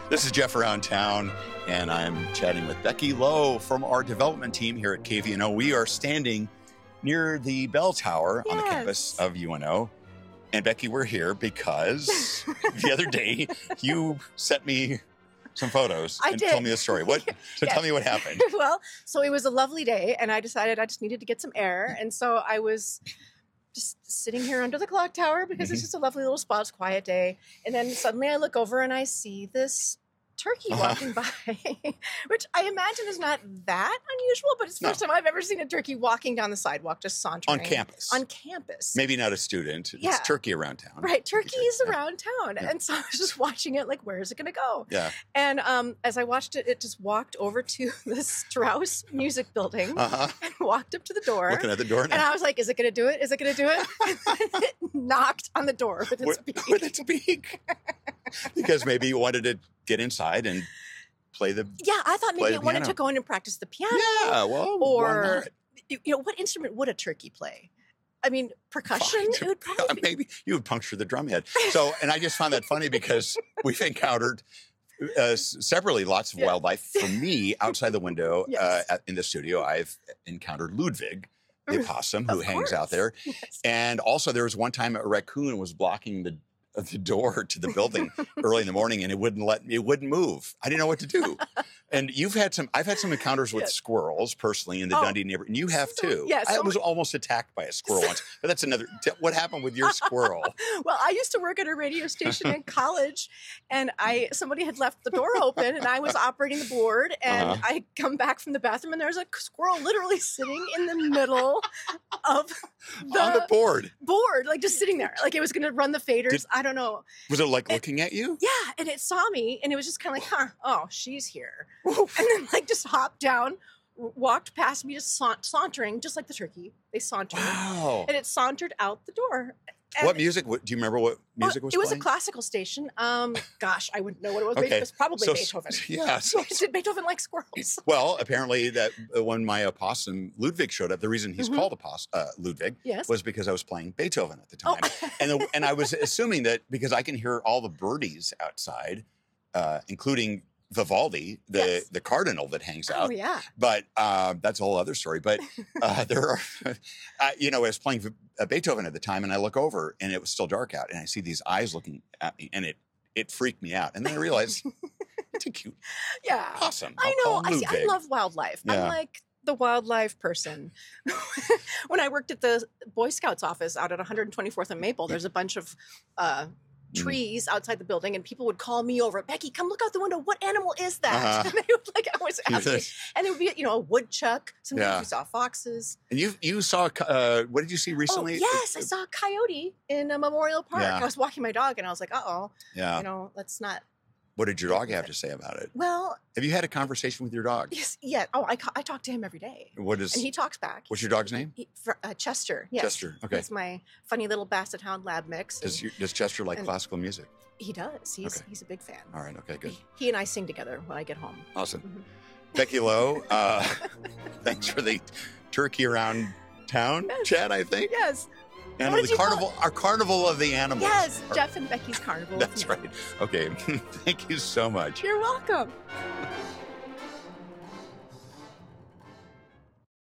This is Jeff Around Town, and I'm chatting with Becky Lowe from our development team here at KVNO. We are standing near the bell tower on the campus of UNO. And Becky, we're here because the other day you sent me some photos and told me the story. Tell me what happened. Well, so it was a lovely day, and I decided I just needed to get some air. And so I was just sitting here under the clock tower because it's just a lovely little spot. It's a quiet day. And then suddenly I look over and I see this turkey walking by, which I imagine is not that unusual, but it's the first time I've ever seen a turkey walking down the sidewalk, just sauntering. On campus. On campus. Maybe not a student. It's turkey around town. Right. Turkey is around town. Yeah. And so I was just watching it like, where is it going to go? Yeah. And as I watched it, it just walked over to the Strauss Music Building and walked up to the door. Looking at the door now. And I was like, is it going to do it? Is it going to do it? And then it knocked on the door with its beak. With its beak. Because maybe you wanted to get inside and play the I thought maybe it wanted to go in and practice the piano. Yeah, well, or what instrument would a turkey play? I mean, percussion. It would probably maybe you would puncture the drum head. So, and I just found that funny because we've encountered separately lots of wildlife. For me, outside the window in the studio, I've encountered Ludwig, the opossum, who hangs out there, and also there was one time a raccoon was blocking the door to the building early in the morning, and it wouldn't move. I didn't know what to do. And I've had some encounters with squirrels personally in the Dundee neighborhood, and you have too. Yes. I was almost attacked by a squirrel once, but that's another. What happened with your squirrel? Well, I used to work at a radio station in college, and somebody had left the door open, and I was operating the board, and I come back from the bathroom, and there's a squirrel literally sitting in the middle of on the board, like just sitting there, like it was going to run the faders. I don't know. Was it like looking at you? Yeah, and it saw me, and it was just kind of like, oh, she's here. And then like just hopped down, walked past me, just sauntering, just like the turkey. They sauntered. Wow. And it sauntered out the door. And what music? Do you remember what music was playing? It was a classical station. Gosh, I wouldn't know what it was. It was probably Beethoven. Yeah. Did Beethoven like squirrels? Well, apparently that when my opossum Ludwig showed up, the reason he's called Ludwig was because I was playing Beethoven at the time. And I was assuming that because I can hear all the birdies outside, including Vivaldi, the cardinal that hangs out. Oh, yeah. But that's a whole other story. But there are, I was playing Beethoven at the time, and I look over, and it was still dark out, and I see these eyes looking at me, and it freaked me out. And then I realized it's a cute possum. I know. I love wildlife. Yeah. I'm like the wildlife person. When I worked at the Boy Scouts office out at 124th and Maple, there's a bunch of trees outside the building, and people would call me over. Becky, come look out the window. What animal is that? And they would always ask me. And there would be a woodchuck. Sometimes we saw foxes. And you saw what did you see recently? Oh, yes, I saw a coyote in a Memorial Park. I was walking my dog, and I was like, let's not. What did your dog have to say about it? Well, have you had a conversation with your dog? Yes. Yeah. Oh, I talk to him every day. And he talks back. What's your dog's name? Chester. Yes. Chester. Okay. It's my funny little Basset Hound Lab mix. Does Chester like classical music? He does. He's a big fan. All right. Okay. Good. He and I sing together when I get home. Awesome. Becky Lowe, thanks for the turkey around town chat, I think. Yes. And our carnival of the animals. Yes, Jeff and Becky's carnival. That's right. Okay. Thank you so much. You're welcome.